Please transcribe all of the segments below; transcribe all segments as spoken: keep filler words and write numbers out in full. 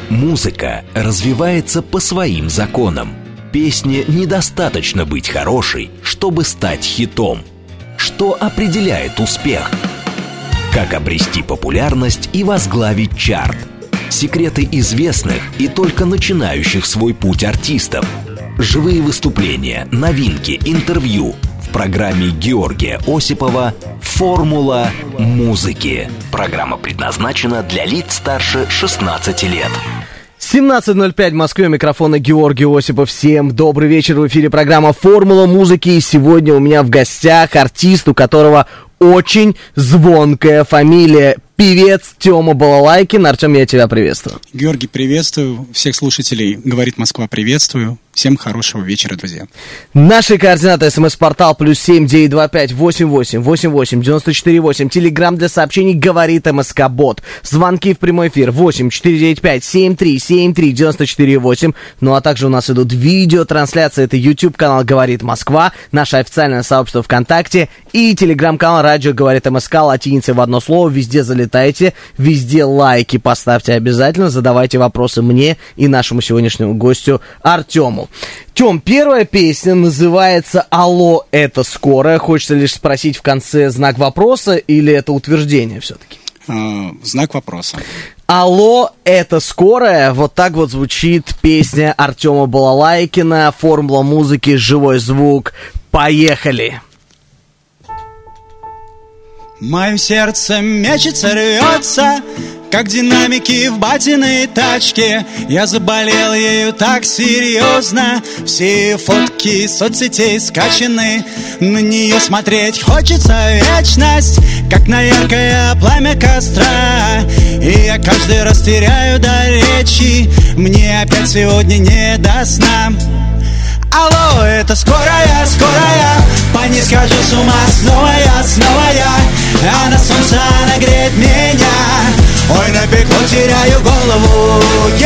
Музыка развивается по своим законам. Песне недостаточно быть хорошей, чтобы стать хитом. Что определяет успех? Как обрести популярность и возглавить чарт? Секреты известных и только начинающих свой путь артистов. Живые выступления, новинки, интервью в программе Георгия Осипова «Формула музыки». Программа предназначена для лиц старше шестнадцати лет. семнадцать ноль пять в Москве, микрофона Георгий Осипов. Всем добрый вечер, в эфире программа «Формула музыки». И сегодня у меня в гостях артист, у которого очень звонкая фамилия. Певец Тёма Балалайкин. Артём, я тебя приветствую. Георгий, приветствую. Всех слушателей «Говорит Москва» приветствую. Всем хорошего вечера, друзья. Наши координаты: смс-портал плюс семь девять два пять восемь восемь восемь восемь девяносто четыре восемь. Телеграм для сообщений «Говорит МСК-бот». Звонки в прямой эфир восемь четыре девять пять семь три семь три девяносто четыре восемь. Ну а также у нас идут видеотрансляции. Это YouTube-канал «Говорит Москва», наше официальное сообщество ВКонтакте и телеграм-канал «Радио Говорит МСК» латиницей в одно слово. Везде залетайте, везде лайки поставьте обязательно, задавайте вопросы мне и нашему сегодняшнему гостю Артему. Тём, первая песня называется «Алло, это скорая». Хочется лишь спросить в конце знак вопроса или это утверждение все-таки? А, знак вопроса. «Алло, это скорая». Вот так вот звучит песня Артема Балалайкина. Формула музыки, живой звук. Поехали! Мое сердце мечется, рвется, как динамики в батиной тачке. Я заболел ею так серьезно. Все фотки соцсетей скачаны. На нее смотреть хочется вечность, как на яркое пламя костра. И я каждый раз теряю до речи. Мне опять сегодня не до сна. Алло, это скорая, скорая, по ней схожу с ума снова я, снова я. А на солнце нагреет меня. Ой, напекло, теряю голову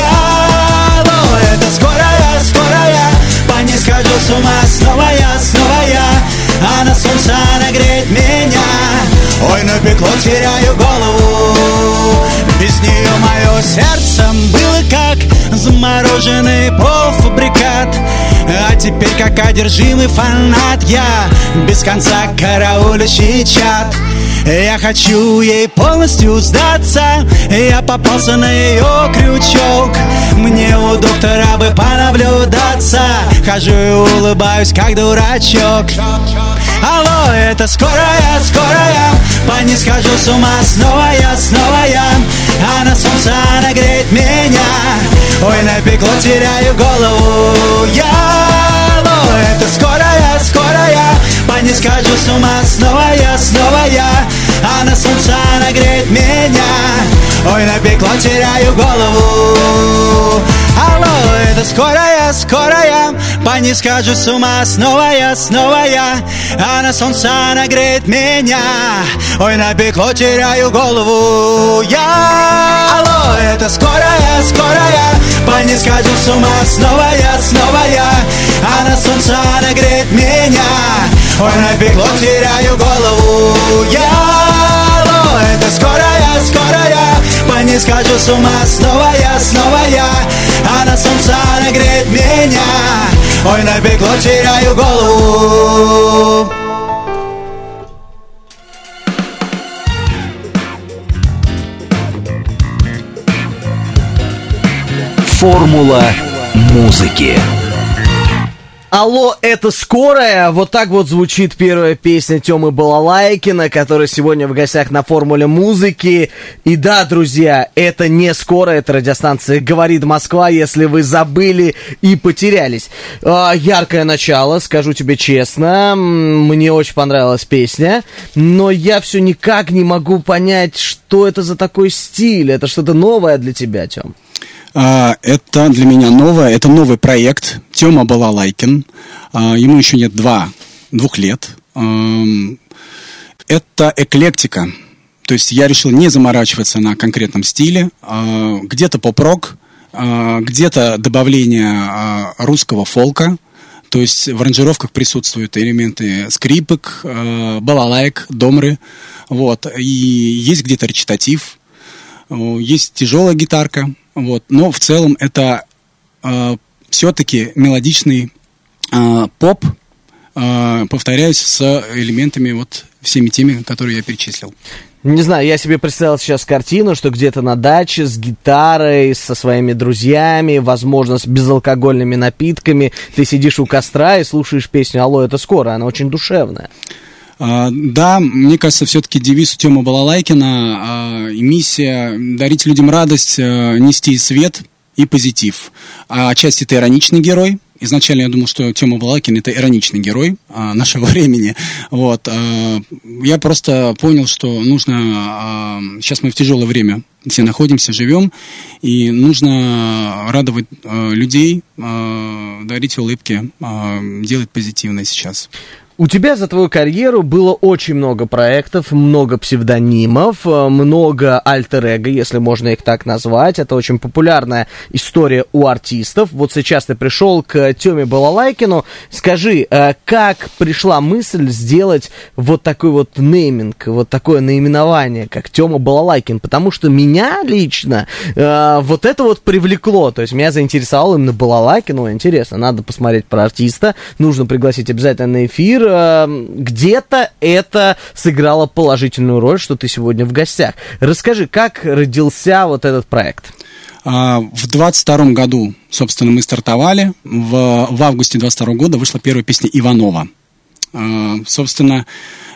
я. Алло, это скорая, скорая, по ней схожу с ума снова я, снова я. А на солнце нагреет меня. Ой, напекло, теряю голову. Без нее мое сердце было как замороженный полуфабрикат. А теперь как одержимый фанат я без конца караулющий чат. Я хочу ей полностью сдаться. Я попался на ее крючок. Мне у доктора бы понаблюдаться. Хожу и улыбаюсь, как дурачок. Алло, это скорая, скорая, по ней схожу с ума снова я, снова я. А на солнце нагреет меня. Ой, напекло, теряю голову я. Алло, это скорая, скорая, по ней схожу с ума снова я, снова я. А на солнце нагреет меня. Ой, напекло, теряю голову. Алло, это скорая, скорая, по ней схожу с ума снова я, снова я. А на солнце нагреет меня. Ой, напекло, теряю голову я. Алло, это скорая, скорая, по ней схожу с ума снова я, снова я. А на солнце нагреет меня. Ой, напекло, теряю голову я. Алло, это скорая, скорая, по ней схожу с ума снова я, снова я. А на солнце нагреет меня. Ой, напекло, теряю голову. Формула музыки. Алло, это скорая. Вот так вот звучит первая песня Тёмы Балалайкина, который сегодня в гостях на Формуле музыки. И да, друзья, это не скорая, это радиостанция «Говорит Москва», если вы забыли и потерялись. А, яркое начало, скажу тебе честно. Мне очень понравилась песня, но я все никак не могу понять, что это за такой стиль. Это что-то новое для тебя, Тём? Это для меня новое, это новый проект Тёма Балалайкин. Ему еще нет два, двух лет. Это эклектика. То есть я решил не заморачиваться на конкретном стиле. Где-то поп-рок, где-то добавление русского фолка. То есть в аранжировках присутствуют элементы скрипок, балалайк, домры. Вот. И есть где-то речитатив. Есть тяжелая гитарка. Вот. Но в целом это э, все-таки мелодичный э, поп, э, повторяюсь, с элементами вот всеми теми, которые я перечислил. Не знаю, я себе представил сейчас картину, что где-то на даче с гитарой, со своими друзьями, возможно, с безалкогольными напитками, ты сидишь у костра и слушаешь песню «Алло, это скоро», она очень душевная. Uh, да, мне кажется, все-таки девиз у Тёмы Балалайкина uh, и миссия дарить людям радость, uh, нести свет и позитив. А отчасти это ироничный герой. Изначально я думал, что Тёма Балалайкин — это ироничный герой а, нашего времени. Вот. А, я просто понял, что нужно... А, сейчас мы в тяжелое время все находимся, живем, и нужно радовать а, людей, а, дарить улыбки, а, делать позитивное сейчас. У тебя за твою карьеру было очень много проектов, много псевдонимов, много альтер-эго, если можно их так назвать. Это очень популярная история у артистов. Вот сейчас ты пришел к Тёме Балалайкину. Скажи, как пришла мысль сделать вот такой вот нейминг, вот такое наименование, как Тёма Балалайкин? Потому что меня лично вот это вот привлекло. То есть меня заинтересовал именно Балалайкин. Ну, интересно, надо посмотреть про артиста. Нужно пригласить обязательно на эфир. Где-то это сыграло положительную роль, что ты сегодня в гостях. Расскажи, как родился вот этот проект? В двадцать втором году, собственно, мы стартовали. В, в августе двадцать второго года вышла первая песня «Иванова». Собственно,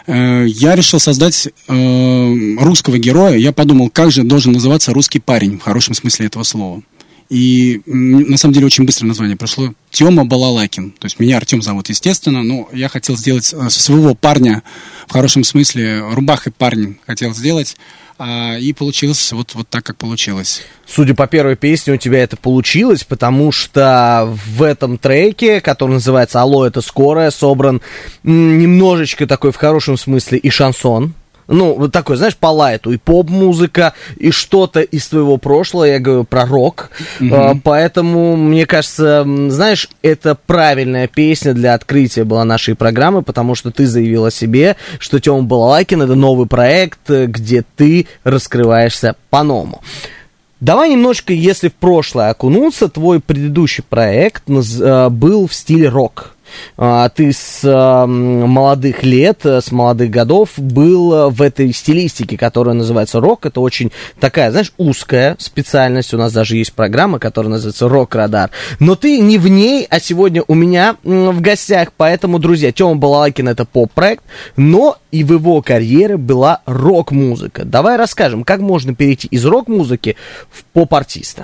я решил создать русского героя. Я подумал, как же должен называться русский парень, в хорошем смысле этого слова. И на самом деле очень быстро название прошло. Тёма Балалайкин. То есть меня Артём зовут, естественно, но я хотел сделать со своего парня, в хорошем смысле, рубахой парень хотел сделать. И получилось вот, вот так, как получилось. Судя по первой песне, у тебя это получилось, потому что в этом треке, который называется «Алло, это скорая», собран немножечко такой, в хорошем смысле, и шансон. Ну, вот такой, знаешь, по лайту, и поп-музыка, и что-то из твоего прошлого, я говорю про рок, mm-hmm. а, поэтому, мне кажется, знаешь, это правильная песня для открытия была нашей программы, потому что ты заявил о себе, что Тёма Балалайкин — это новый проект, где ты раскрываешься по-новому. Давай немножко, если в прошлое окунуться, твой предыдущий проект был в стиле рок. Ты с молодых лет, с молодых годов был в этой стилистике, которая называется рок. Это очень такая, знаешь, узкая специальность. У нас даже есть программа, которая называется «Рок-радар». Но ты не в ней, а сегодня у меня в гостях. Поэтому, друзья, Тёма Балалайкин — это поп-проект, но и в его карьере была рок-музыка. Давай расскажем, как можно перейти из рок-музыки в поп-артиста.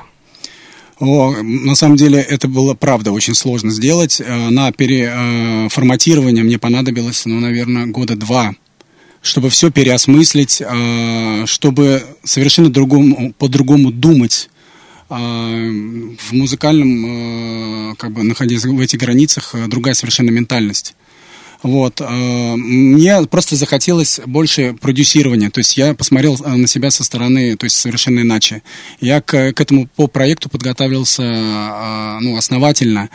О, на самом деле это было, правда, очень сложно сделать. На переформатирование мне понадобилось, ну, наверное, года два, чтобы все переосмыслить, чтобы совершенно другому, по-другому думать в музыкальном, как бы, находясь в этих границах, другая совершенно ментальность. Вот. Мне просто захотелось больше продюсирования, то есть я посмотрел на себя со стороны, то есть совершенно иначе. Я к, к этому по проекту подготовился, ну, основательно.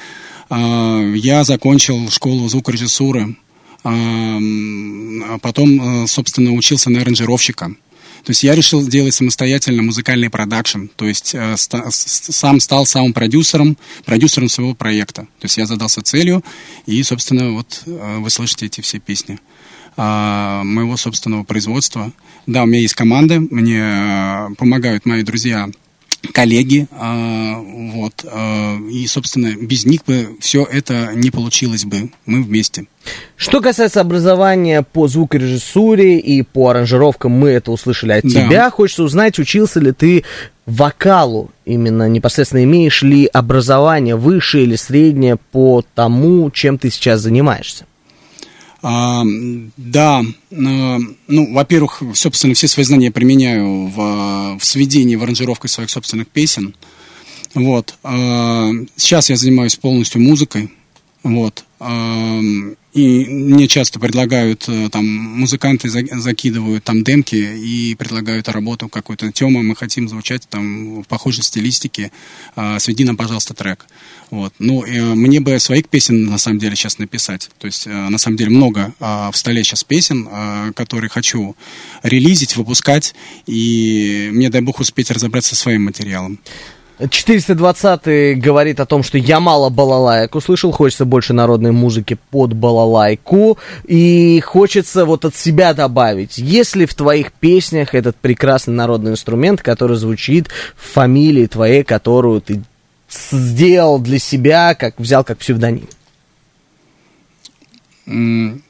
Я закончил школу звукорежиссуры, а потом, собственно, учился на аранжировщика. То есть я решил сделать самостоятельно музыкальный продакшн, то есть э, ста, сам стал самым продюсером, продюсером своего проекта. То есть я задался целью, и, собственно, вот э, вы слышите эти все песни э, моего собственного производства. Да, у меня есть команда, мне э, помогают мои друзья, коллеги, э, вот, э, и, собственно, без них бы все это не получилось бы, мы вместе. Что касается образования по звукорежиссуре и по аранжировкам, мы это услышали от да. тебя. Хочется узнать, учился ли ты вокалу, именно непосредственно имеешь ли образование высшее или среднее по тому, чем ты сейчас занимаешься? А, да, ну, во-первых, собственно, все свои знания применяю в, в сведении, в аранжировке своих собственных песен. Вот. А, сейчас я занимаюсь полностью музыкой. Вот. А, и мне часто предлагают, там, музыканты закидывают там демки и предлагают работу какую-то. Тёма, мы хотим звучать там в похожей стилистике, а, сведи нам, пожалуйста, трек. Вот. Ну, и мне бы своих песен, на самом деле, сейчас написать. То есть, на самом деле, много а, в столе сейчас песен, а, которые хочу релизить, выпускать, и мне, дай бог, успеть разобраться со своим материалом. четыреста двадцатый говорит о том, что я мало балалаек услышал, хочется больше народной музыки под балалайку, и хочется вот от себя добавить, есть ли в твоих песнях этот прекрасный народный инструмент, который звучит в фамилии твоей, которую ты сделал для себя, как взял как псевдоним? Mm.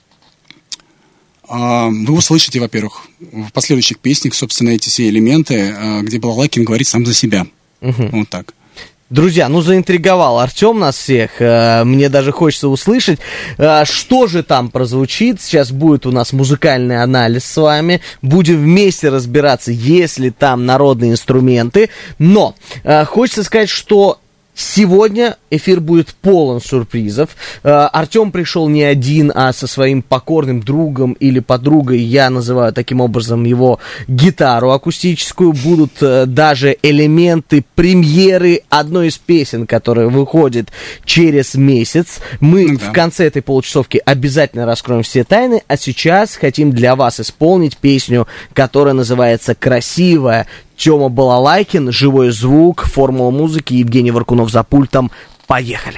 Вы услышите, во-первых, в последующих песнях, собственно, эти все элементы, где Балалайкин говорит сам за себя. Угу. Вот так. Друзья, ну заинтриговал Артем нас всех, мне даже хочется услышать, что же там прозвучит. Сейчас будет у нас музыкальный анализ с вами, будем вместе разбираться, есть ли там народные инструменты, но хочется сказать, что сегодня эфир будет полон сюрпризов. Артем пришел не один, а со своим покорным другом или подругой. Я называю таким образом его гитару акустическую. Будут даже элементы премьеры одной из песен, которая выходит через месяц. Мы да. в конце этой получасовки обязательно раскроем все тайны. А сейчас хотим для вас исполнить песню, которая называется «Красивая». Тёма Балалайкин, живой звук, формула музыки, Евгений Варкунов за пультом. Поехали!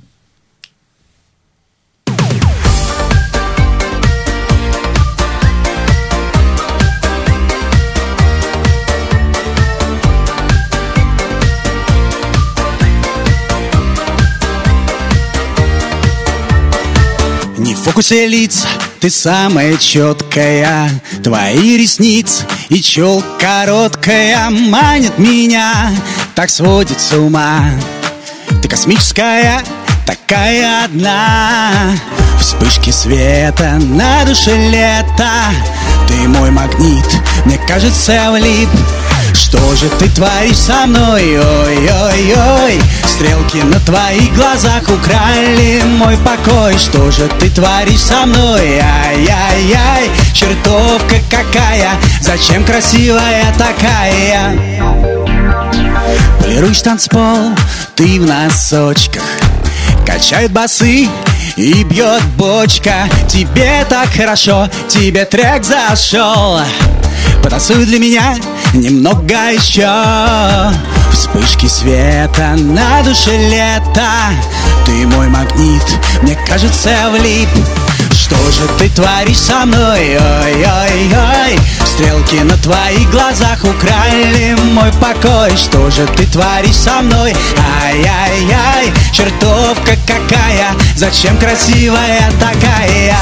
Не в фокусе лица, ты самая четкая. Твои ресницы и челка короткая манят меня, так сводит с ума. Ты космическая, такая одна. Вспышки света, на душе лето. Ты мой магнит, мне кажется, влип. Что же ты творишь со мной, ой-ой-ой? Стрелки на твоих глазах украли мой покой. Что же ты творишь со мной, ай-яй-яй? Чертовка какая, зачем красивая такая? Полируешь танцпол, ты в носочках. Качают басы и бьет бочка. Тебе так хорошо, тебе трек зашел. Потанцуй для меня немного еще. Вспышки света, на душе лето. Ты мой магнит, мне кажется, влип. Что же ты творишь со мной, ой-ой-ой? Стрелки на твоих глазах украли мой покой. Что же ты творишь со мной, ай-яй-яй? Чертовка какая, зачем красивая такая?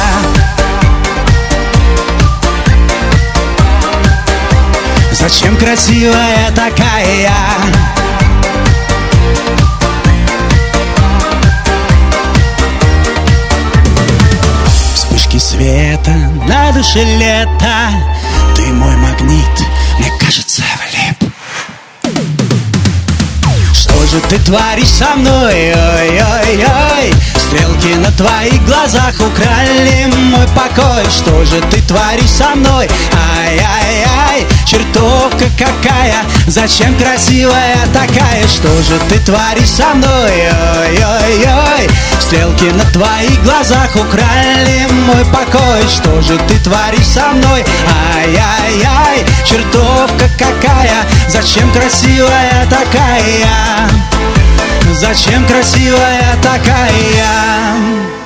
Зачем красивая такая? Вспышки света, на душе лето. Ты мой магнит, мне кажется, влип. Что же ты творишь со мной, ой-ой-ой? Стрелки на твоих глазах украли мой покой. Что же ты творишь со мной, ай-яй-яй? Чертовка какая, зачем красивая такая? Что же ты творишь со мной, ой-ой-ой? Стрелки на твоих глазах украли мой покой. Что же ты творишь со мной, ай-яй-яй? Чертовка какая, зачем красивая такая? Зачем красивая такая?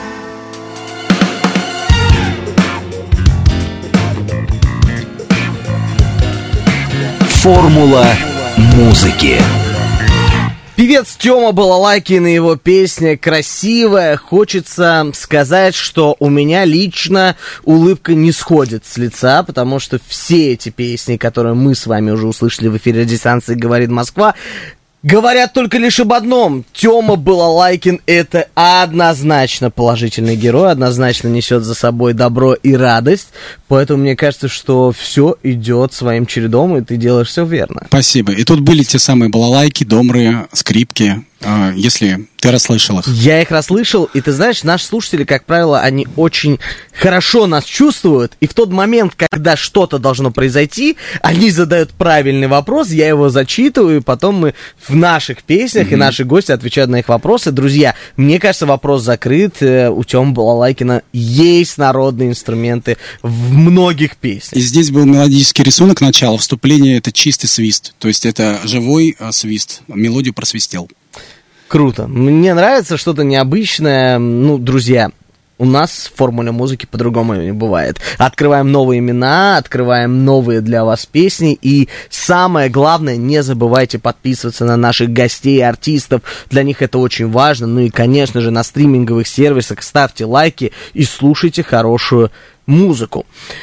Формула музыки. Певец Тёма Балалайкин и его песня «Красивая». Хочется сказать, что у меня лично улыбка не сходит с лица, потому что все эти песни, которые мы с вами уже услышали в эфире радиостанции «Говорит Москва», говорят только лишь об одном. Тёма Балалайкин — это однозначно положительный герой, однозначно несет за собой добро и радость. Поэтому мне кажется, что все идет своим чередом, и ты делаешь все верно. Спасибо. И тут были те самые балалайки, домры, скрипки. если ты расслышал их. Я их расслышал, и ты знаешь, наши слушатели, как правило, они очень хорошо нас чувствуют, и в тот момент, когда что-то должно произойти, они задают правильный вопрос, я его зачитываю, и потом мы в наших песнях, mm-hmm. и наши гости отвечают на их вопросы. Друзья, мне кажется, вопрос закрыт. У Тёмы Балалайкина есть народные инструменты в многих песнях. И здесь был мелодический рисунок начала, вступление — это чистый свист, то есть это живой свист, мелодию просвистел. Круто. Мне нравится что-то необычное. Ну, друзья, у нас в формуле музыки по-другому не бывает. Открываем новые имена, открываем новые для вас песни. И самое главное, не забывайте подписываться на наших гостей и артистов. Для них это очень важно. Ну и, конечно же, на стриминговых сервисах ставьте лайки и слушайте хорошую музыку.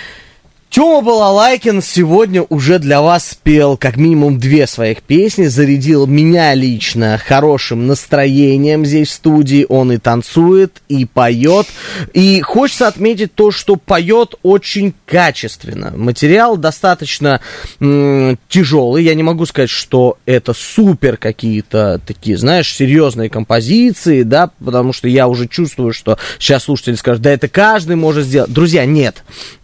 Тёма Балалайкин сегодня уже для вас спел как минимум две своих песни, зарядил меня лично хорошим настроением здесь в студии, он и танцует, и поет, и хочется отметить то, что поет очень качественно. Материал достаточно м- тяжелый, я не могу сказать, что это супер какие-то такие, знаешь, серьезные композиции, да, потому что я уже чувствую, что сейчас слушатели скажут, да это каждый может сделать. Друзья, нет.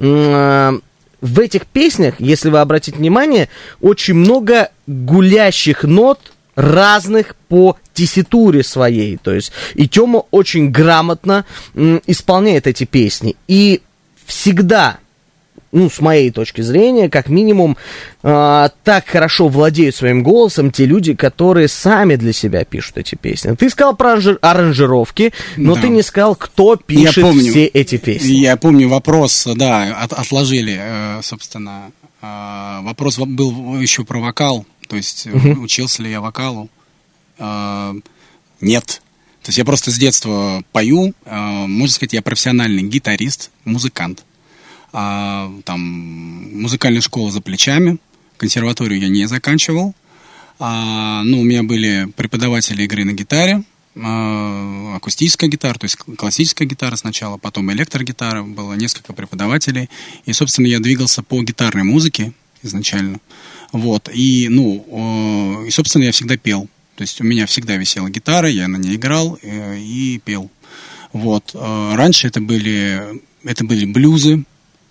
М- В этих песнях, если вы обратите внимание, очень много гулящих нот разных по тесситуре своей. То есть и Тёма очень грамотно м, исполняет эти песни. И всегда, ну, с моей точки зрения, как минимум, э, так хорошо владеют своим голосом те люди, которые сами для себя пишут эти песни. Ты сказал про аранжи- аранжировки, но да. Ты не сказал, кто пишет помню, все эти песни. Я помню вопрос, да, от, отложили, э, собственно, э, вопрос был еще про вокал, то есть uh-huh. учился ли я вокалу. Э, нет. То есть я просто с детства пою, э, можно сказать, я профессиональный гитарист, музыкант. А, там музыкальная школа за плечами, консерваторию я не заканчивал. А, ну, у меня были преподаватели игры на гитаре, а, акустическая гитара, то есть классическая гитара сначала, потом электрогитара, было несколько преподавателей. И, собственно, я двигался по гитарной музыке изначально. Вот, и, ну, и, собственно, я всегда пел. То есть у меня всегда висела гитара, я на ней играл и, и пел. Вот, раньше это были, это были блюзы.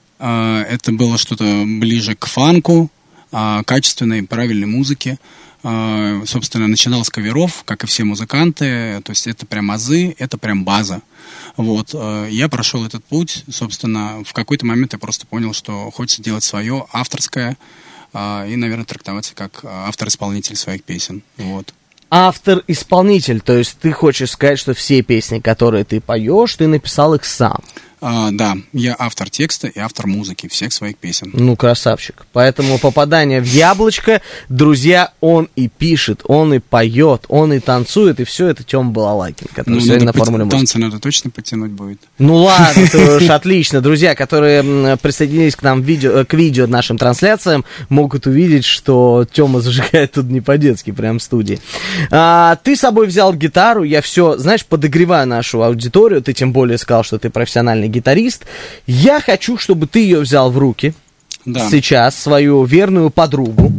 Это было что-то ближе к фанку, качественной, правильной музыке. Собственно, начинал с каверов, как и все музыканты. То есть это прям азы, это прям база. Вот. Я прошел этот путь. Собственно, в какой-то момент я просто понял, что хочется делать свое, авторское, и, наверное, трактоваться как автор-исполнитель своих песен. Вот. Автор-исполнитель, то есть ты хочешь сказать, что все песни, которые ты поешь, ты написал их сам? А, да, я автор текста и автор музыки всех своих песен. Ну, красавчик. Поэтому попадание в яблочко, друзья, он и пишет, он и поет, он и танцует, и все это Тёма Балалайкин, который ну, сегодня на формуле музыки. Танцы надо точно подтянуть будет. Ну ладно, это уж отлично. Друзья, которые присоединились к нам видео, к видео нашим трансляциям, могут увидеть, что Тёма зажигает тут не по-детски, прям в студии. А, ты с собой взял гитару, я все, знаешь, подогреваю нашу аудиторию, ты тем более сказал, что ты профессиональный гитарист. Я хочу, чтобы ты ее взял в руки. Да. Сейчас, свою верную подругу.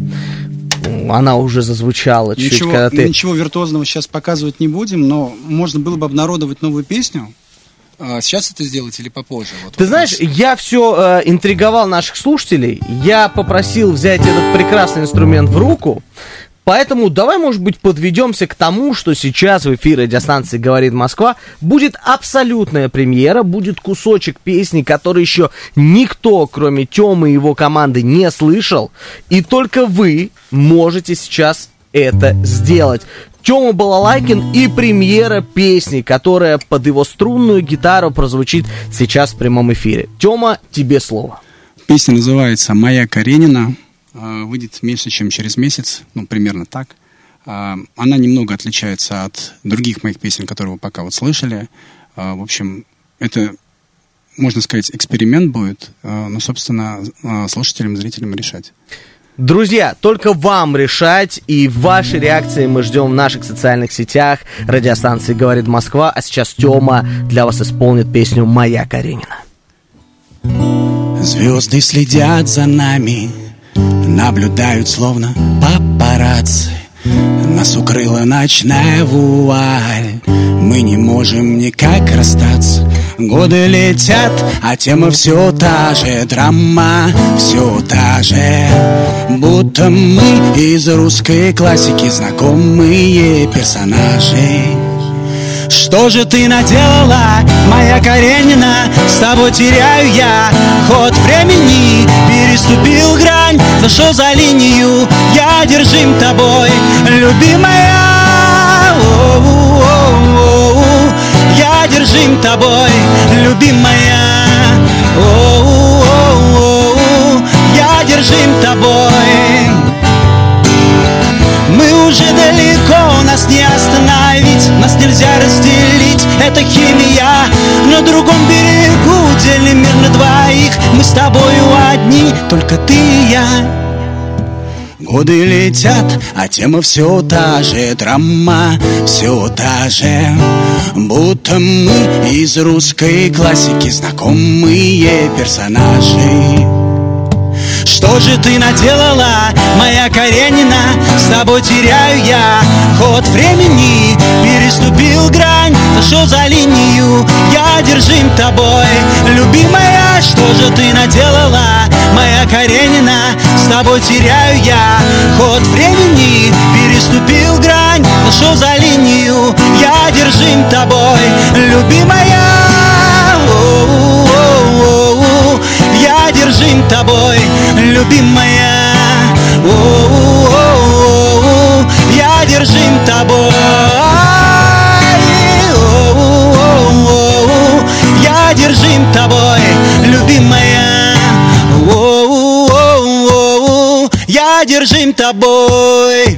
Она уже зазвучала чуть-чуть. Ничего, когда ты... ничего виртуозного сейчас показывать не будем, но можно было бы обнародовать новую песню. Сейчас это сделать или попозже? Вот ты знаешь, я все э, интриговал наших слушателей. Я попросил взять этот прекрасный инструмент в руку. Поэтому давай, может быть, подведемся к тому, что сейчас в эфире радиостанции «Говорит Москва» будет абсолютная премьера, будет кусочек песни, который еще никто, кроме Тёмы и его команды, не слышал. И только вы можете сейчас это сделать. Тёма Балалайкин и премьера песни, которая под его струнную гитару прозвучит сейчас в прямом эфире. Тёма, тебе слово. Песня называется «Моя Каренина». Выйдет меньше, чем через месяц, ну, примерно так. Она немного отличается от других моих песен, которые вы пока вот слышали. В общем, это, можно сказать, эксперимент будет, но, собственно, слушателям, зрителям решать. Друзья, только вам решать, и ваши реакции мы ждем в наших социальных сетях. Радиостанции «Говорит Москва», а сейчас Тёма для вас исполнит песню «Моя Каренина». Звезды следят за нами, наблюдают словно папарацци. Нас укрыла ночная вуаль, мы не можем никак расстаться. Годы летят, а тема все та же, драма все та же. Будто мы из русской классики, знакомые персонажи. Что же ты наделала, моя Каренина? С тобой теряю я ход времени. Переступил грань, зашел за линию. Я держим тобой, любимая. О-о-о-о-о. Я держим тобой, любимая. О-о-о-о-о. Я держим тобой. Мы уже далеко, нас не остановить, нас нельзя разделить, это химия. На другом берегу делим мир на двоих, мы с тобою одни, только ты и я. Годы летят, а тема все та же, драма все та же. Будто мы из русской классики, знакомые персонажи. Что же ты наделала, моя Каренина? С тобой теряю я ход времени. Переступил грань, зашел за линию. Я держим тобой, любимая. Что же ты наделала, моя Каренина? С тобой теряю я ход времени. Переступил грань, зашел за линию. Я держим тобой, любимая. О-о-о-о-о. Я держим тобой, любимая. О-о-о-о-о. Я держим тобой. О-о-о-о-о. Я держим тобой, любимая. О-о-о-о-о. Я держим тобой.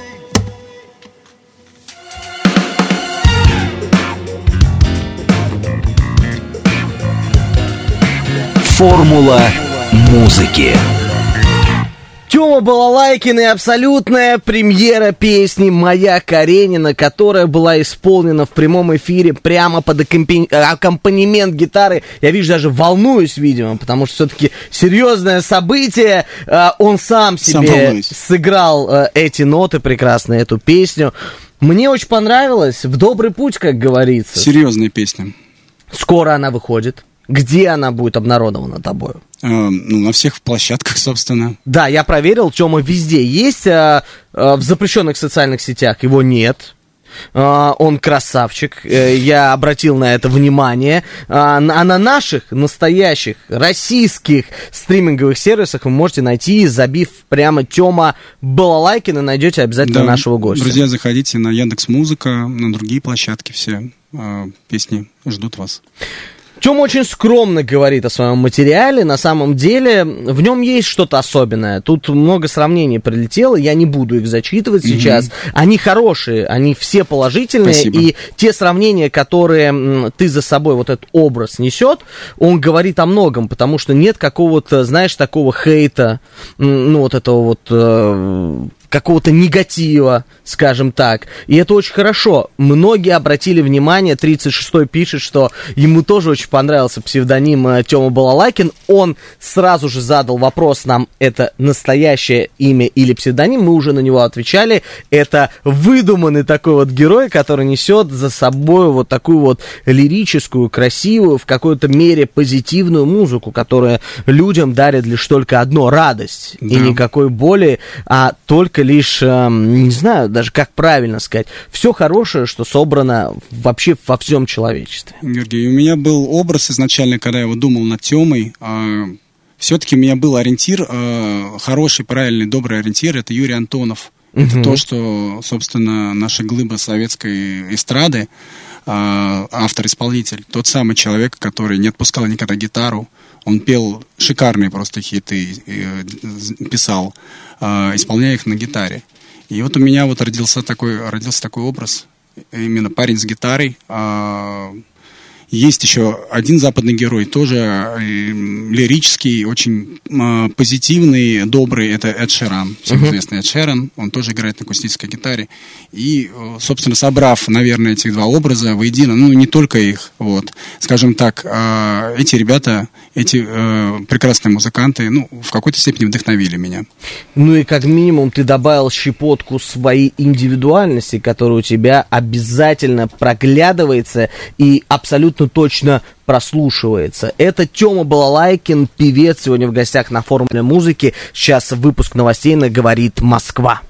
Формула музыки. Тёма Балалайкин и абсолютная премьера песни «Моя Каренина», которая была исполнена в прямом эфире прямо под аккомпани... аккомпанемент гитары. Я вижу, даже волнуюсь, видимо, потому что все-таки серьезное событие. Он сам себе сам сыграл эти ноты прекрасные, эту песню. Мне очень понравилось. В добрый путь, как говорится. Серьезная песня. Скоро она выходит. Где она будет обнародована тобою? Э, ну, на всех площадках, собственно. Да, я проверил, Тёма везде есть. А, а, в запрещенных социальных сетях его нет. А, он красавчик. Я обратил на это внимание. А, а на наших настоящих российских стриминговых сервисах вы можете найти, забив прямо Тёма Балалайкин, и найдете обязательно да, нашего гостя. Друзья, заходите на Яндекс.Музыка, на другие площадки все. А, песни ждут вас. Тёма очень скромно говорит о своем материале, на самом деле в нем есть что-то особенное. Тут много сравнений прилетело, я не буду их зачитывать mm-hmm. сейчас. Они хорошие, они все положительные. Спасибо. И те сравнения, которые ты за собой, вот этот образ несет, он говорит о многом, потому что нет какого-то, знаешь, такого хейта, ну вот этого вот... Э- какого-то негатива, скажем так. И это очень хорошо. Многие обратили внимание, тридцать шестой пишет, что ему тоже очень понравился псевдоним Тёма Балалайкин. Он сразу же задал вопрос нам, это настоящее имя или псевдоним. Мы уже на него отвечали. Это выдуманный такой вот герой, который несет за собой вот такую вот лирическую, красивую, в какой-то мере позитивную музыку, которая людям дарит лишь только одно — радость. Да. И никакой боли, а только лишь, э, не знаю даже, как правильно сказать, все хорошее, что собрано вообще во всем человечестве. Георгий, у меня был образ изначально, когда я вот думал над Тёмой, э, все-таки у меня был ориентир, э, хороший, правильный, добрый ориентир, это Юрий Антонов. Uh-huh. Это то, что, собственно, наша глыба советской эстрады, э, автор-исполнитель, тот самый человек, который не отпускал никогда гитару. Он пел шикарные просто хиты, писал, исполняя их на гитаре. И вот у меня вот родился такой, родился такой образ, именно парень с гитарой. Есть еще один западный герой, тоже э, лирический, очень э, позитивный, добрый, это Эд Ширан, всем uh-huh. известный Эд Ширан, он тоже играет на акустической гитаре. И, э, собственно, собрав, наверное, этих два образа воедино, ну, не только их, вот, скажем так, э, эти ребята, эти э, прекрасные музыканты, ну, в какой-то степени вдохновили меня. Ну и как минимум ты добавил щепотку своей индивидуальности, которая у тебя обязательно проглядывается и абсолютно точно прослушивается. Это Тёма Балалайкин, певец, сегодня в гостях на Формуле музыки. Сейчас выпуск новостей на «Говорит Москва».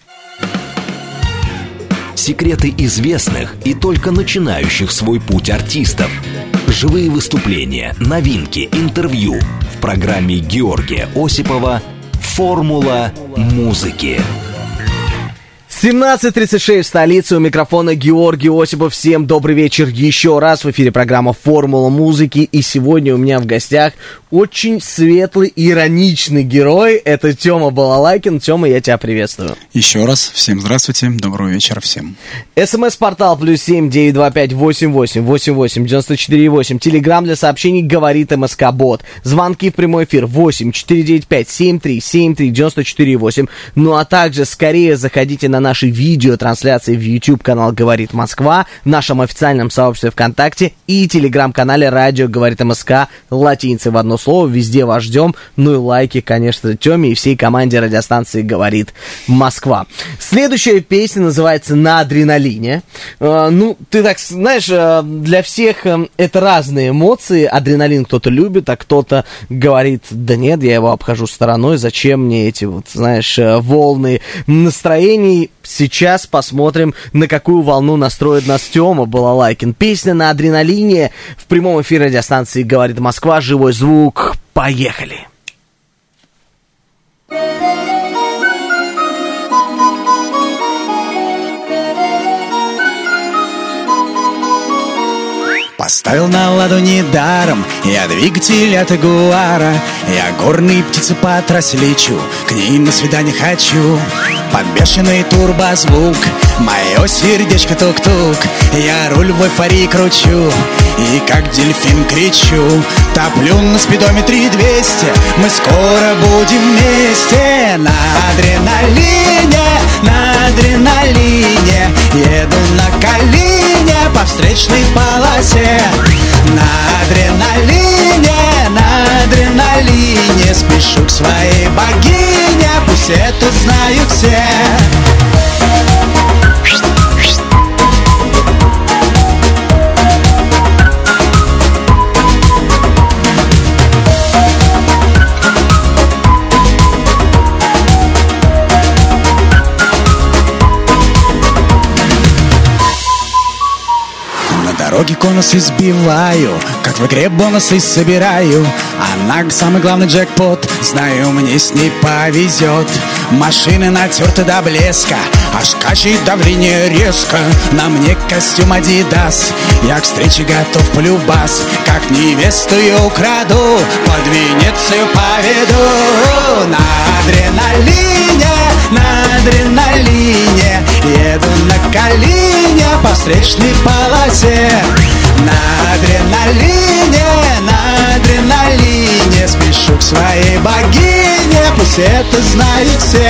Секреты известных и только начинающих свой путь артистов. Живые выступления, новинки, интервью в программе Георгия Осипова «Формула музыки». семнадцать тридцать шесть в столице, у микрофона Георгий Осипов. Всем добрый вечер еще раз. В эфире программа «Формула музыки». И сегодня у меня в гостях очень светлый, ироничный герой. Это Тёма Балалайкин. Тёма, я тебя приветствую. Еще раз всем здравствуйте, доброго вечера всем. СМС-портал плюс семь девять два пять восемь восемь восемь восемь девяносто четыре восемь. Телеграм для сообщений «Говорит МСК-бот». Звонки в прямой эфир восемь четыре девять пять семь три семь три девяносто четыре восемь. Ну а также скорее заходите на наши видеотрансляции в YouTube-канал «Говорит Москва», в нашем официальном сообществе ВКонтакте и телеграм-канале «Радио Говорит МСК», латиницей в одно слово, везде вас ждем. Ну и лайки, конечно, Тёме и всей команде радиостанции «Говорит Москва». Следующая песня называется «На адреналине». Э, ну, ты так, знаешь, э, для всех э, это разные эмоции. Адреналин кто-то любит, а кто-то говорит: да нет, я его обхожу стороной, зачем мне эти вот, знаешь, э, волны настроений. Сейчас посмотрим, на какую волну настроит нас Тёма Балалайкин. Песня «На адреналине» в прямом эфире радиостанции «Говорит Москва». Живой звук. Поехали! Поставил на ладони даром я двигатель от Ягуара. Я горные птицы по трассе лечу, к ним на свидание хочу. Под бешеный турбозвук мое сердечко тук-тук. Я руль в эйфории кручу и как дельфин кричу. Топлю на спидометре двести, мы скоро будем вместе. На адреналине, на адреналине еду на колени по встречной полосе. На адреналине, на адреналине спешу к своей богине, пусть это знают все. Дороги конусы сбиваю, как в игре бонусы собираю. Она самый главный джекпот, знаю, мне с ней повезет. Машины натерты до блеска, аж качает давление резко. На мне костюм Адидас, я к встрече готов полюбас. Как невесту ее украду, под Венецию поведу. На адреналине, на адреналине еду на колени по встречной полосе. На адреналине, на адреналине спешу к своей богине, пусть это знают все.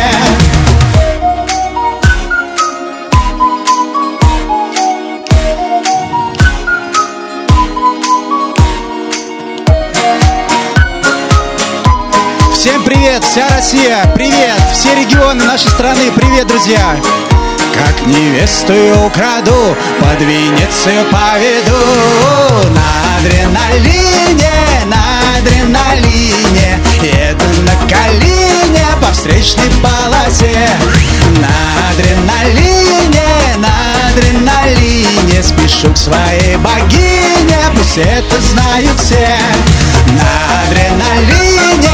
Всем привет, вся Россия, привет, все регионы нашей страны, привет, друзья! Как невесту украду, под Венецию поведу. На адреналине, на адреналине еду на колени по встречной полосе. На адреналине, на адреналине спешу к своей богине, пусть это знают все. На адреналине.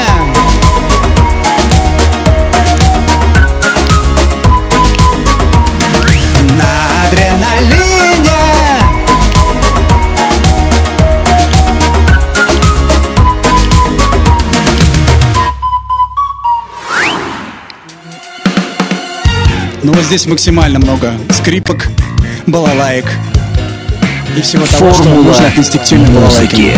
На адреналине. Ну вот здесь максимально много скрипок, балалаек. и всего того, что нужно отнести к теме балалайки.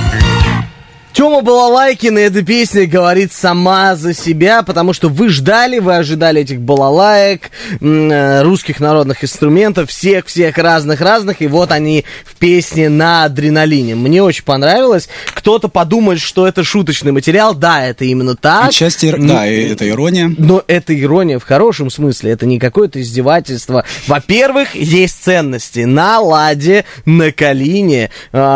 Тёма Балалайкин, и эта песня говорит сама за себя, потому что вы ждали, вы ожидали этих балалаек, русских народных инструментов, всех-всех разных-разных, и вот они в песне на адреналине. Мне очень понравилось. Кто-то подумает, что это шуточный материал. Да, это именно так. Отчасти, ир... да, это ирония. Но это ирония в хорошем смысле, это не какое-то издевательство. Во-первых, есть ценности на ладе, на калине,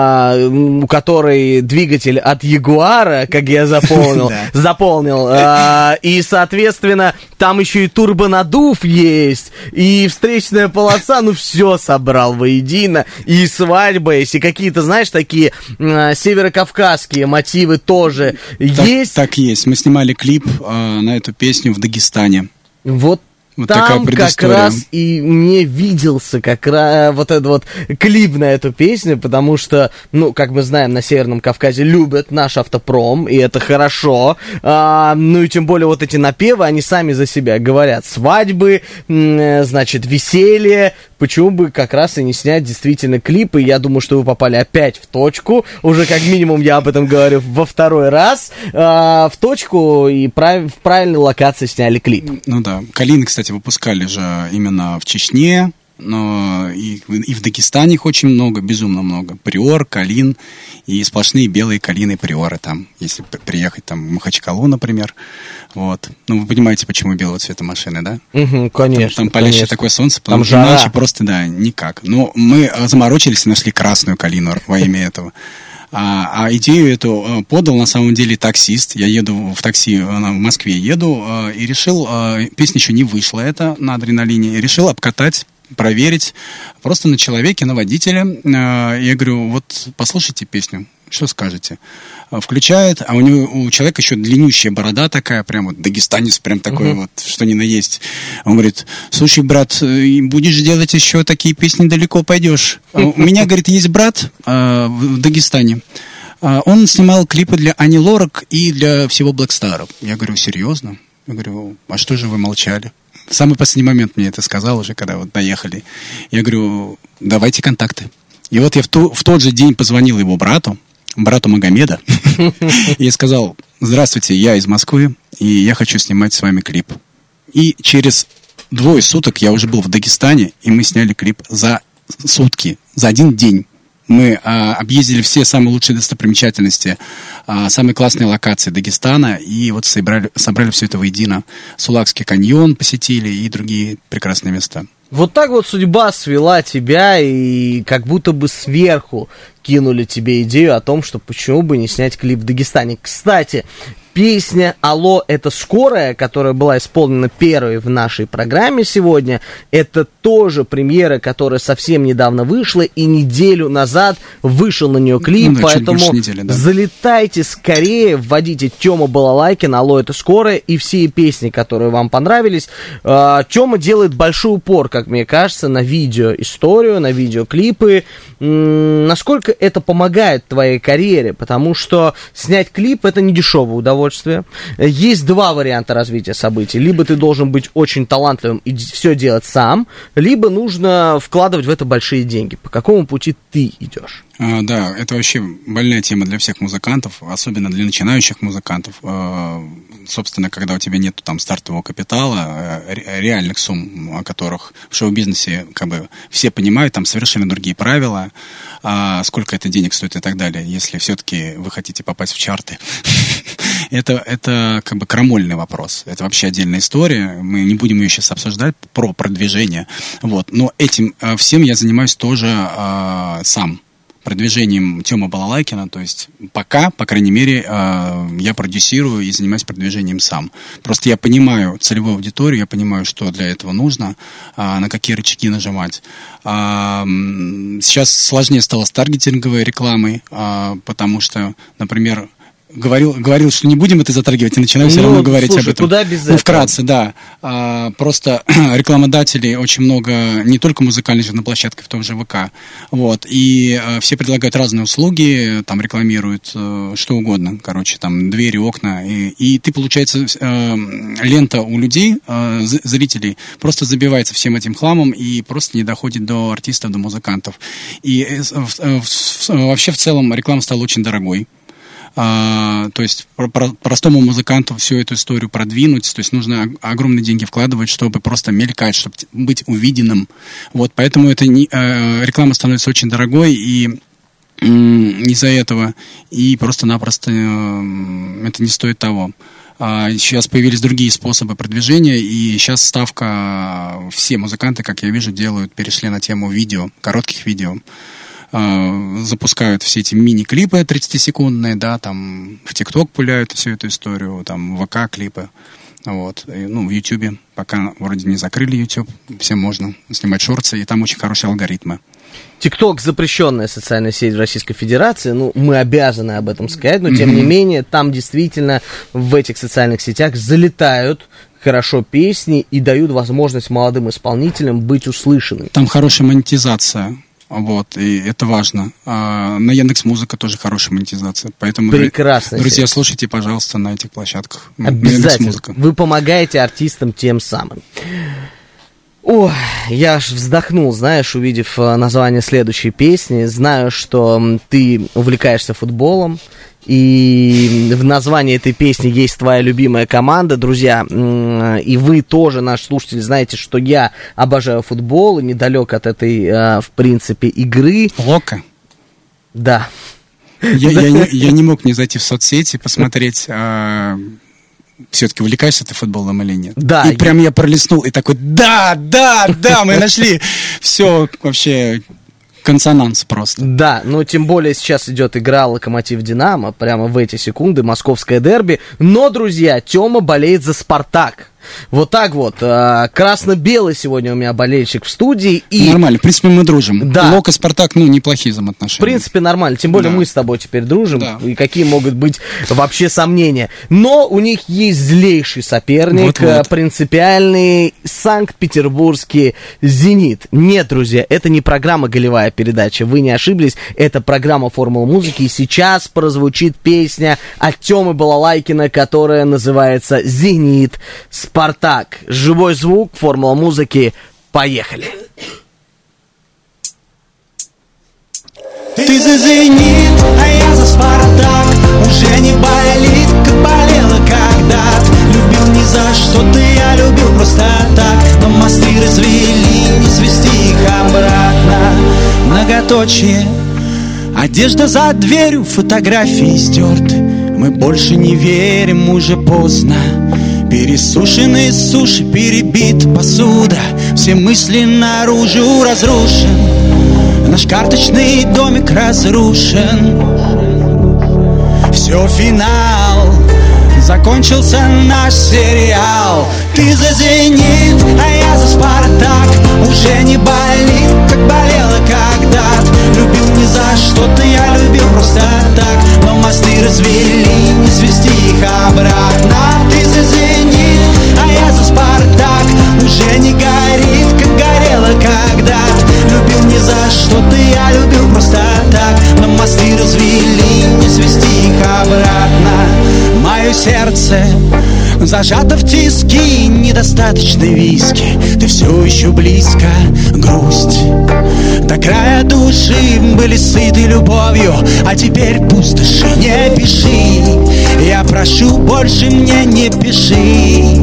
у которой двигатель от Ягуара, как я запомнил, заполнил, а, и, соответственно, там еще и турбонадув есть, и встречная полоса, ну, все собрал воедино, и свадьба есть, и какие-то, знаешь, такие а, северокавказские мотивы тоже так, есть. Так есть, мы снимали клип а, на эту песню в Дагестане. Вот. Вот там как раз и мне виделся как раз вот этот вот клип на эту песню, потому что, ну, как мы знаем, на Северном Кавказе любят наш автопром, и это хорошо. А, ну и тем более вот эти напевы, они сами за себя говорят. Свадьбы, значит, веселье. Почему бы как раз и не снять действительно клипы? Я думаю, что вы попали опять в точку. Уже как минимум я об этом говорю во второй раз. А, в точку и прав... в правильной локации сняли клип. Ну да. Калины, кстати, выпускали же именно в Чечне, но и, и в Дагестане их очень много, безумно много. Приор, Калин и сплошные белые калины приоры там, если приехать там в Махачкалу, например. Вот. Ну, вы понимаете, почему белого цвета машины, да? Угу, конечно. Там, там палящее конечно. такое солнце, там иначе просто, да, никак. Но мы заморочились и нашли красную калину во имя этого. А, а идею эту подал на самом деле таксист. Я еду в такси, в Москве еду, и решил, песня еще не вышла, это на адреналине, и решил обкатать, проверить просто на человеке, на водителе. Я говорю, вот послушайте песню, что скажете? Включает, а у него у человека еще длиннющая борода такая, прям вот дагестанец, прям такой uh-huh. вот, что ни на есть. Он говорит, слушай, брат, будешь делать еще такие песни, далеко пойдешь. У меня, говорит, есть брат в Дагестане. Он снимал клипы для Ани Лорак и для всего Black Star. Я говорю, серьезно? Я говорю, а что же вы молчали? В самый последний момент мне это сказал уже, когда вот доехали. Я говорю, давайте контакты. И вот я в, ту, в тот же день позвонил его брату, брату Магомеда, и сказал, здравствуйте, я из Москвы, и я хочу снимать с вами клип. И через двое суток я уже был в Дагестане, и мы сняли клип за сутки, за один день. Мы а, объездили все самые лучшие достопримечательности, а, самые классные локации Дагестана, и вот собрали, собрали все это воедино. Сулакский каньон посетили и другие прекрасные места. Вот так вот судьба свела тебя, и как будто бы сверху кинули тебе идею о том, что почему бы не снять клип в Дагестане. Кстати, песня «Алло, это скорая», которая была исполнена первой в нашей программе сегодня, это тоже премьера, которая совсем недавно вышла, и неделю назад вышел на нее клип, ну, да, поэтому недели, да. залетайте скорее, вводите Тёма Балалайкин, «Алло, это скорая», и все песни, которые вам понравились. Тёма делает большой упор, как мне кажется, на видеоисторию, на видеоклипы. Насколько это помогает твоей карьере? Потому что снять клип — это не дешевое удовольствие. Есть два варианта развития событий. Либо ты должен быть очень талантливым и все делать сам, либо нужно вкладывать в это большие деньги. По какому пути ты идешь? А, да, это вообще больная тема для всех музыкантов, особенно для начинающих музыкантов. А, собственно, когда у тебя нет там стартового капитала, реальных сумм, о которых в шоу-бизнесе как бы все понимают, там совершенно другие правила, а сколько это денег стоит и так далее, если все-таки вы хотите попасть в чарты. Это, это как бы крамольный вопрос. Это вообще отдельная история. Мы не будем ее сейчас обсуждать про продвижение. Вот. Но этим всем я занимаюсь тоже а, сам. Продвижением Тёмы Балалайкина, то есть пока, по крайней мере, я продюсирую и занимаюсь продвижением сам. Просто я понимаю целевую аудиторию, я понимаю, что для этого нужно, на какие рычаги нажимать. Сейчас сложнее стало с таргетинговой рекламой, потому что, например, говорил, говорил, что не будем это затрагивать, и начинаю все ну, равно говорить слушай, об этом. Куда без ну, этого? Вкратце, да. А, просто рекламодателей очень много, не только музыкальных на площадке, в том же ВК. Вот. И а, все предлагают разные услуги, там рекламируют а, что угодно, короче, там двери, окна. И, и ты, получается, а, лента у людей, а, зрителей, просто забивается всем этим хламом и просто не доходит до артистов, до музыкантов. И а, в, в, вообще в целом реклама стала очень дорогой. А, то есть про, про, простому музыканту всю эту историю продвинуть, то есть нужно огромные деньги вкладывать, чтобы просто мелькать, чтобы быть увиденным. Вот, поэтому это не, э, реклама становится очень дорогой, и э, из-за этого и просто-напросто э, это не стоит того. А, сейчас появились другие способы продвижения, и сейчас ставка, все музыканты, как я вижу, делают, перешли на тему видео, коротких видео. Запускают все эти мини-клипы тридцатисекундные, да, там в ТикТок пуляют всю эту историю, там в ВК-клипы, вот, и, ну, в Ютубе, пока вроде не закрыли Ютуб, всем можно снимать шорты, и там очень хорошие алгоритмы. ТикТок — запрещенная социальная сеть в Российской Федерации, ну, мы обязаны об этом сказать, но, тем mm-hmm. не менее, там действительно в этих социальных сетях залетают хорошо песни и дают возможность молодым исполнителям быть услышанными. Там хорошая монетизация. Вот, и это важно. А на Яндекс.Музыка тоже хорошая монетизация. Поэтому, прекрасно. Друзья, слушайте, пожалуйста, на этих площадках. Обязательно. Вы помогаете артистам тем самым. Ой, я аж вздохнул, знаешь, увидев название следующей песни. Знаю, что ты увлекаешься футболом, и в названии этой песни есть твоя любимая команда. Друзья, и вы тоже, наши слушатели, знаете, что я обожаю футбол, и недалек от этой, в принципе, игры. Лока? Да. Я, я, не, я не мог не зайти в соцсети, посмотреть, а, все-таки увлекаешься ты футболом или нет. Да. И я... прям я пролистнул, и такой, да, да, да, мы нашли все вообще... Консонанс просто. Да, но тем более сейчас идет игра Локомотив-Динамо, прямо в эти секунды, московское дерби. Но, друзья, Тёма болеет за Спартак. Вот так вот. Красно-белый сегодня у меня болельщик в студии. И... Нормально, в принципе, мы дружим. Да. Лока, Спартак, ну, неплохие взаимоотношения. В принципе, нормально. Тем более, да. мы с тобой теперь дружим. Да. И какие могут быть вообще сомнения. Но у них есть злейший соперник, вот-вот. принципиальный санкт-петербургский «Зенит». Нет, друзья, это не программа «Голевая передача». Вы не ошиблись. Это программа «Формула музыки». И сейчас прозвучит песня от Тёмы Балалайкина, которая называется «Зенит». Спартак. Живой звук, формула музыки. Поехали. Ты за «Зенит», а я за «Спартак». Уже не болит, как болело когда-то. Любил ни за что ты, я любил просто так. Но мосты развели, не свести их обратно. Многоточие. Одежда за дверью, фотографии стерты. Мы больше не верим, уже поздно. Пересушенные суши, перебит посуда. Все мысли наружу разрушен. Наш карточный домик разрушен. Все, финал. Закончился наш сериал. Ты за «Зенит», а я за «Спартак». Уже не болит, как болело когда-то. Любил ни за что-то, я любил просто так. Но мосты развели, не свести их обратно. Ты за «Зенит», а я за «Спартак». Уже не горит, как горело когда-то. Любил ни за что-то, я любил просто так. Но мосты развели, не свести их обратно. Мое сердце зажато в тиски, недостаточно виски. Ты все еще близко, грусть. До края души были сыты любовью, а теперь пустоши. Не пиши, я прошу, больше мне не пиши.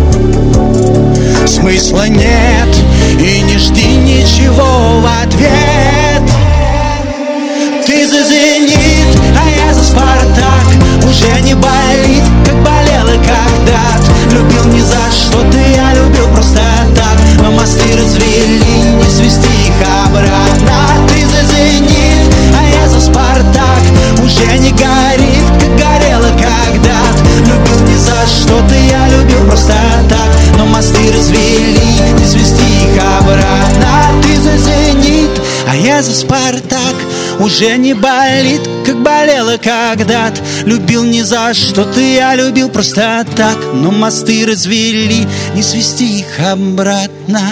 Смысла нет, и не жди ничего в ответ. Ты за «Зенит», а я за «Спартак». Уже не болит, как болело когда-то. Любил ни за что-то, я любил просто так. Но мосты развели, не свести их обратно. Ты за «Зенит», а я за «Спартак». Уже не горит, как горело когда-то. Любил ни за что-то, я любил просто так. Но мосты развели, не свести их обратно. Ты за «Зенит», а я за «Спартак». уже не болит, как болело когда-то. Любил ни за что-то, я любил просто так. Но мосты развели, не свести их обратно.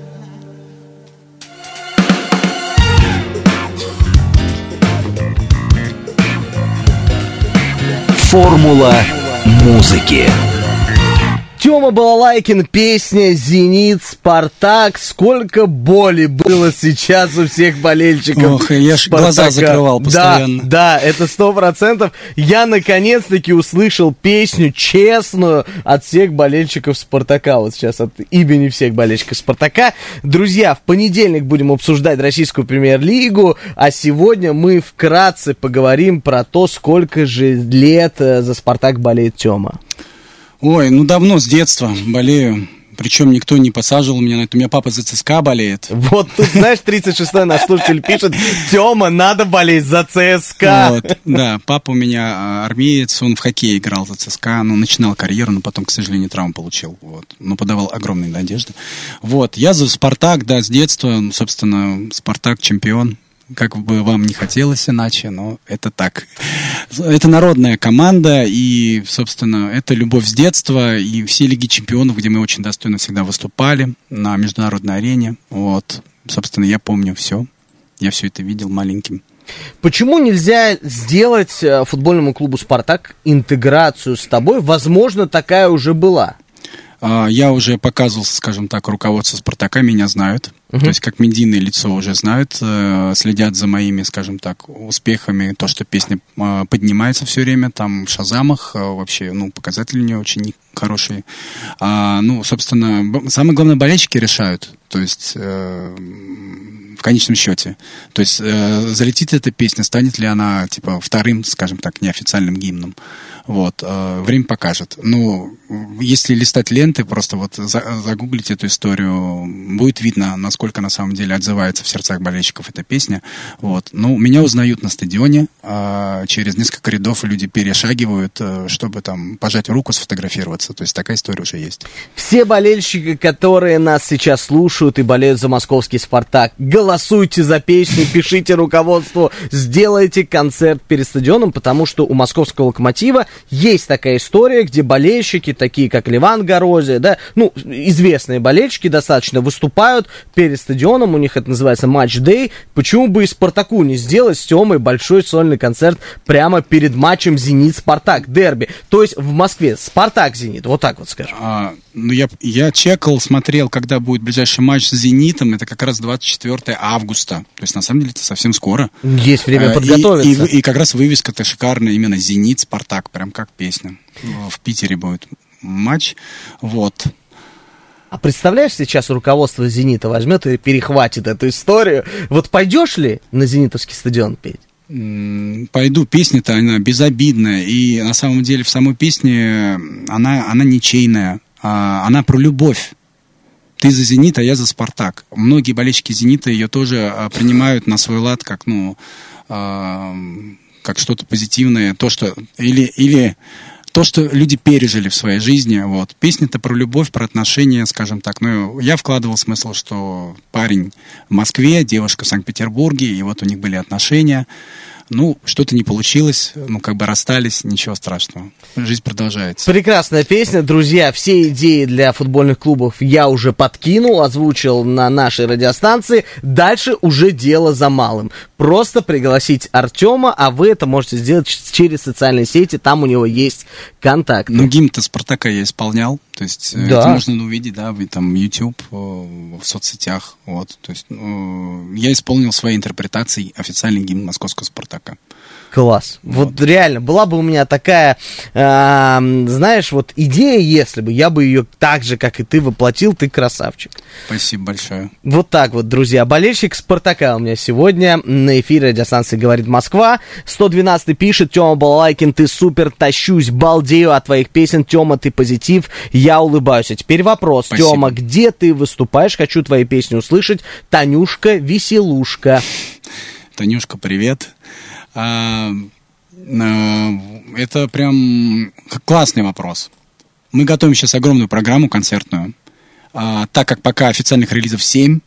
Формула музыки. Тёма Балалайкин, песня «Зенит», «Спартак». Сколько боли было сейчас у всех болельщиков. Ох, я ж глаза закрывал постоянно. Да, да, это сто процентов. Я наконец-таки услышал песню честную от всех болельщиков «Спартака». Вот сейчас от имени всех болельщиков «Спартака». Друзья, в понедельник будем обсуждать российскую премьер-лигу, а сегодня мы вкратце поговорим про то, сколько же лет за «Спартак» болеет Тёма. Ой, ну давно, с детства болею. Причем никто не посаживал меня на это. У меня папа за ЦСКА болеет. Вот тут, знаешь, тридцать шестой наш слушатель пишет: Тёма, надо болеть за ЦСКА. Вот, да, папа у меня армеец, он в хоккей играл за ЦСКА, ну, начинал карьеру, но потом, к сожалению, травму получил. Вот, но подавал огромные надежды. Вот, я за «Спартак», да, с детства, собственно, «Спартак» чемпион. Как бы вам не хотелось иначе, но это так. Это народная команда, и, собственно, это любовь с детства, и все лиги чемпионов, где мы очень достойно всегда выступали на международной арене. Вот, собственно, я помню все. Я все это видел маленьким. Почему нельзя сделать футбольному клубу «Спартак» интеграцию с тобой? Возможно, такая уже была. Я уже показывался, скажем так, руководство «Спартака», меня знают. Uh-huh. То есть как медийное лицо уже знают, следят за моими, скажем так, успехами. То, что песня поднимается все время, там в шазамах вообще, ну, показатели у нее очень хорошие. А, ну, собственно, самое главное, болельщики решают. То есть э, в конечном счете. То есть э, залетит эта песня, станет ли она, типа, вторым, скажем так, неофициальным гимном. Вот, э, время покажет. Ну, если листать ленты, просто вот за, загуглить эту историю, будет видно, насколько на самом деле отзывается в сердцах болельщиков эта песня. Вот. Ну, меня узнают на стадионе, э, через несколько рядов люди перешагивают, э, чтобы там пожать руку, сфотографироваться. То есть такая история уже есть. Все болельщики, которые нас сейчас слушают и болеют за московский «Спартак», голосуйте за песню, пишите руководству, сделайте концерт перед стадионом, потому что у московского «Локомотива» есть такая история, где болельщики, такие как Леван Горозия, да, ну, известные болельщики достаточно, выступают перед стадионом, у них это называется матч-дэй. Почему бы и «Спартаку» не сделать с Тёмой большой сольный концерт прямо перед матчем «Зенит-Спартак», дерби? То есть в Москве «Спартак-Зенит», вот так вот скажем. А, ну, я, я чекал, смотрел, когда будет ближайший матч с «Зенитом», это как раз двадцать четвёртого августа, то есть на самом деле это совсем скоро. Есть время подготовиться. И, и, и как раз вывеска-то шикарная, именно «Зенит-Спартак», прям как песня. В Питере будет матч, вот. А представляешь, сейчас руководство «Зенита» возьмет и перехватит эту историю. Вот пойдешь ли на «Зенитовский стадион» петь? Пойду. Песня-то, она безобидная. И на самом деле в самой песне она, она ничейная. Она про любовь. Ты за «Зенит», а я за «Спартак». Многие болельщики «Зенита» ее тоже принимают на свой лад, как, ну, как что-то позитивное. То, что... Или... или то, что люди пережили в своей жизни, вот. Песня-то про любовь, про отношения, скажем так. Ну, я вкладывал смысл, что парень в Москве, девушка в Санкт-Петербурге, и вот у них были отношения. Ну, что-то не получилось, ну, как бы расстались, ничего страшного. Жизнь продолжается. Прекрасная песня, друзья. Все идеи для футбольных клубов я уже подкинул, озвучил на нашей радиостанции. Дальше уже дело за малым. Просто пригласить Артема, а вы это можете сделать через социальные сети, там у него есть контакт. Ну, гимн-то «Спартака» я исполнял. То есть да. Это можно увидеть, да, в там YouTube, в соцсетях, вот. То есть ну, я исполнил своей интерпретацией официальный гимн московского «Спартака». Класс. Вот. вот реально, была бы у меня такая, э, знаешь, вот идея, если бы, я бы ее так же, как и ты, воплотил, ты красавчик. Спасибо большое. Вот так вот, друзья. Болельщик «Спартака» у меня сегодня на эфире радиостанции «Говорит Москва». сто двенадцатый пишет: Тёма Балалайкин, ты супер, тащусь, балдею от твоих песен. Тёма, ты позитив, я улыбаюсь. А теперь вопрос. Спасибо. Тёма, где ты выступаешь? Хочу твои песни услышать. Танюшка, веселушка. Танюшка, привет. А, а, это прям классный вопрос. Мы готовим сейчас огромную программу концертную. А, так как пока официальных релизов семь,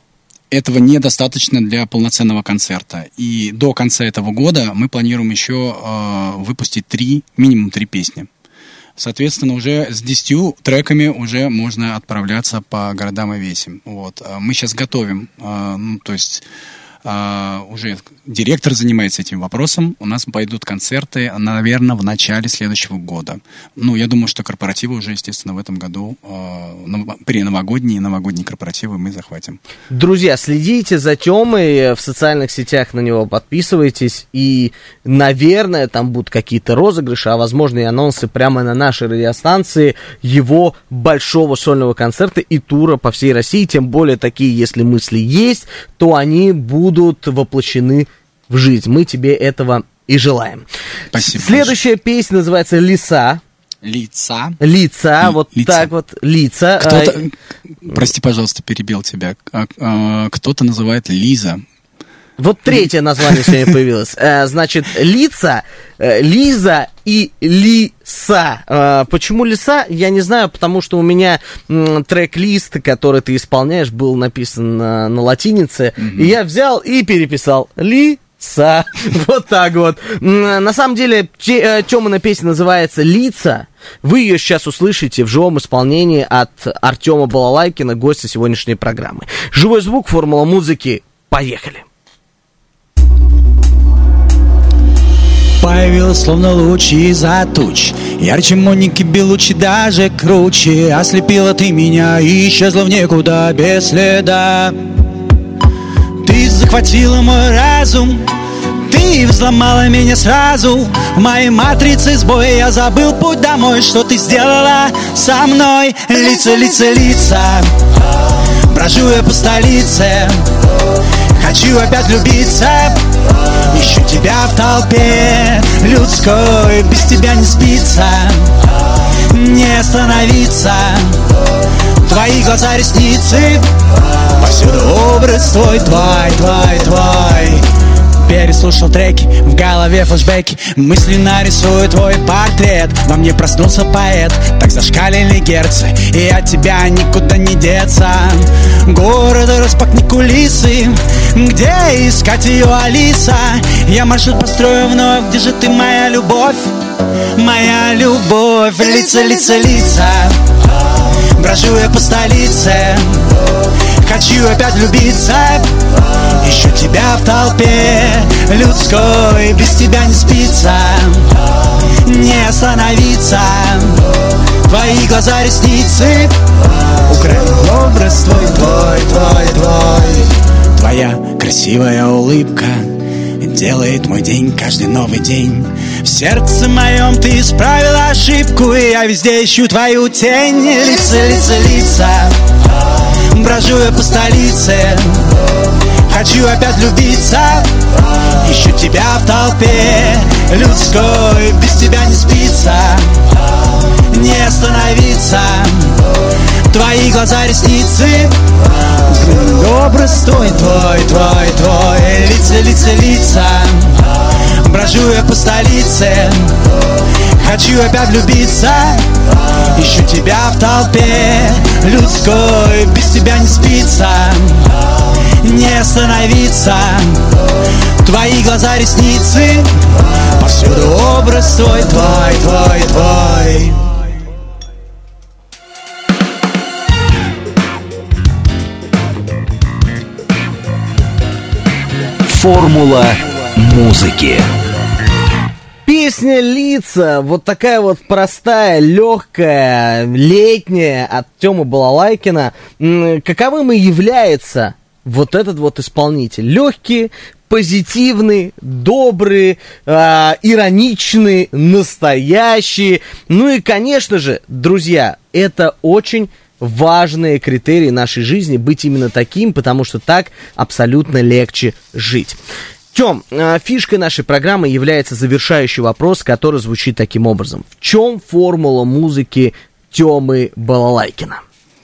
этого недостаточно для полноценного концерта. И до конца этого года мы планируем еще э, выпустить три, минимум три песни. Соответственно, уже с десятью треками уже можно отправляться по городам и весям. Вот. Мы сейчас готовим, э, ну, то есть Uh, уже директор занимается этим вопросом. У нас пойдут концерты, наверное, в начале следующего года. Ну, я думаю, что корпоративы уже, естественно, в этом году, uh, переновогодние и новогодние корпоративы мы захватим. Друзья, следите за Тёмой, в социальных сетях на него подписывайтесь, и, наверное, там будут какие-то розыгрыши, а, возможно, и анонсы прямо на нашей радиостанции его большого сольного концерта и тура по всей России. Тем более, такие, если мысли есть, то они будут будут воплощены в жизнь. Мы тебе этого и желаем. Спасибо. Следующая большое. Песня называется «Лиса». Лица. Лица, Ли, вот лица. Так вот, лица. Кто-то, а, прости, пожалуйста, перебил тебя. А, а, кто-то называет Лиза. Вот третье название сегодня появилось. Значит, лица, Лиза и Лиса. Почему Лиса, я не знаю, потому что у меня трек-лист, который ты исполняешь, был написан на, на латинице, mm-hmm. и я взял и переписал Лиса. Вот так вот. На самом деле, Тёмина песня называется «Лица». Вы ее сейчас услышите в живом исполнении от Артема Балалайкина, гостя сегодняшней программы. Живой звук, формула музыки. Поехали. Появилась словно лучи из-за туч, ярче Моники Белучи, даже круче. Ослепила ты меня и исчезла в никуда без следа. Ты захватила мой разум, ты взломала меня сразу. В моей матрице сбой, я забыл путь домой. Что ты сделала со мной? Лица, лица, лица, брожу я по столице, хочу опять влюбиться. Ищу тебя в толпе людской, без тебя не спится, не остановиться. Твои глаза, ресницы, повсюду образ твой, твой, твой, твой. Переслушал треки, в голове флешбеки, мысленно рисую твой портрет. Во мне проснулся поэт, так зашкалили герцы, и от тебя никуда не деться. Города распахни кулисы, где искать ее, Алиса? Я маршрут построю вновь, где же ты, моя любовь? Моя любовь, лица, лица, лица, брожу я по столице, хочу опять влюбиться. Ищу тебя в толпе людской, без тебя не спится, не остановиться. Твои глаза, ресницы, украл образ твой, твой, твой, твой. Твоя красивая улыбка делает мой день, каждый новый день. В сердце моем ты исправила ошибку, и я везде ищу твою тень. Лица, лица, лица, брожу я по столице, хочу опять влюбиться. Ищу тебя в толпе людской, без тебя не спится, не остановиться. Твои глаза, ресницы, образ твой, твой, твой, твой. Лица, лица, лица, брожу я по столице, хочу опять влюбиться. Ищу тебя в толпе людской, без тебя не спится, не остановиться. Твои глаза, ресницы, повсюду образ твой, твой, твой, твой. Формула музыки. Песня «Лица», вот такая вот простая, легкая, летняя от Тёмы Балалайкина. Каковым и является вот этот вот исполнитель. Легкий, позитивный, добрый, э, ироничный, настоящий. Ну и, конечно же, друзья, это очень важные критерии нашей жизни, быть именно таким, потому что так абсолютно легче жить. Тём, фишкой нашей программы является завершающий вопрос, который звучит таким образом. В чем формула музыки Тёмы Балалайкина?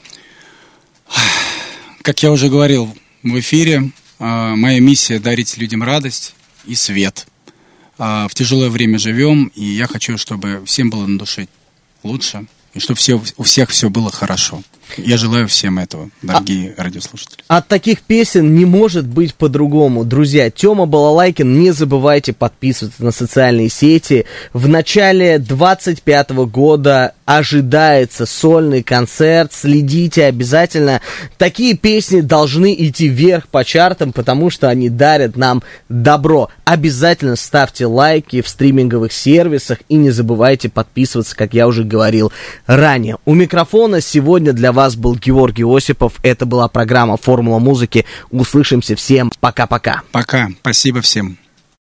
Как я уже говорил в эфире, моя миссия — дарить людям радость и свет. В тяжелое время живем, и я хочу, чтобы всем было на душе лучше, и чтобы все, у всех все было хорошо. Я желаю всем этого, дорогие а, радиослушатели. От таких песен не может быть по-другому. Друзья, Тёма Балалайкин, не забывайте подписываться на социальные сети. В начале двадцать пятого года ожидается сольный концерт. Следите обязательно. Такие песни должны идти вверх по чартам, потому что они дарят нам добро. Обязательно ставьте лайки в стриминговых сервисах и не забывайте подписываться, как я уже говорил ранее. У микрофона сегодня для вас был Георгий Осипов. Это была программа «Формула музыки». Услышимся всем. Пока-пока. Пока. Спасибо всем.